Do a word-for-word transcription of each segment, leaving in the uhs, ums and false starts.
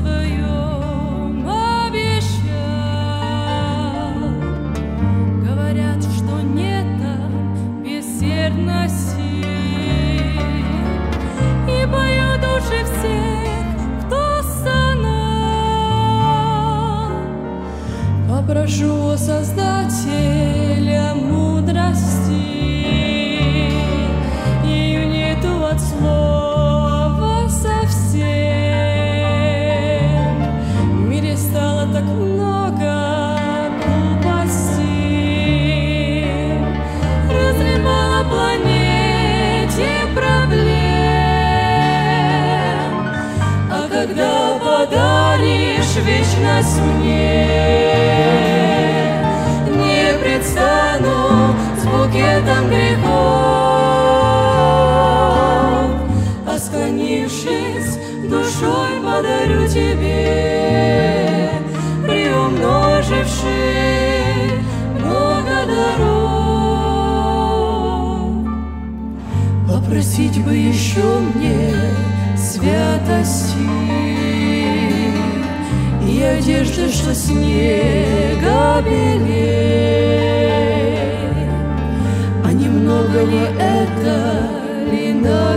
своем обещал. Говорят, что нет там бессердности, и поют души всех, кто стонал. Попрошу у Создателя мудрости, ею нету от слова совсем. В мире стало так много глупостей, развивала планете проблем. А когда подаришь вечность мне, не предстану с букетом грехов, а склонившись душой подарю тебе, приумноживший много даров. Попросить бы еще мне святости и одежды, что снега белей, а немногого это ли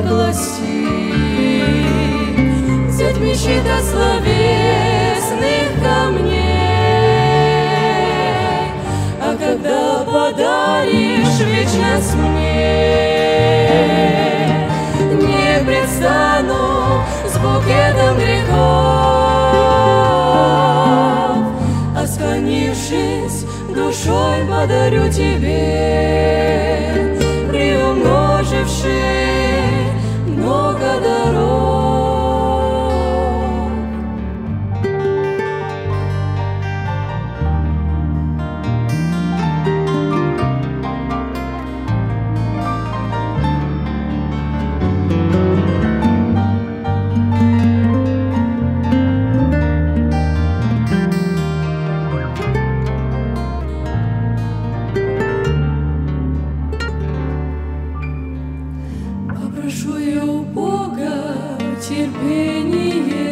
нагласти взять мечи до словесных камней. А когда подаришь вечность мне, не предстану с букетом грехов, а склонившись душой подарю тебе, приумноживший много даров. Прошу я у Бога терпение,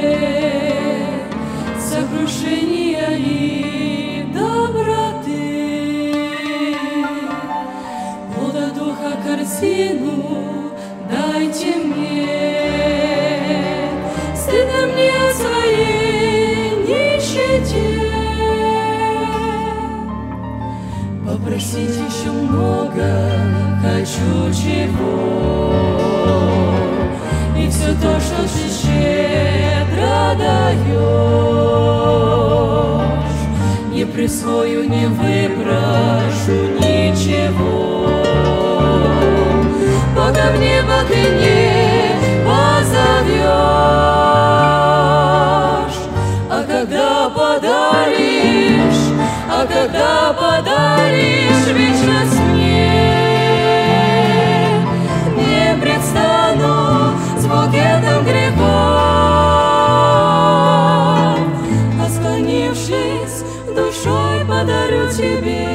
сокрушения и доброты. Плода Духа корзину дайте мне, стыдно мне о своей нищете. Попросить еще много хочу чего, и все то, что ты щедро даешь, не присвою, не выпрошу ничего, пока в небо ты не позовешь. А когда подаришь, а когда подаришь вечность мне, не предстану с букетом грехов, а склонившись душой подарю тебе,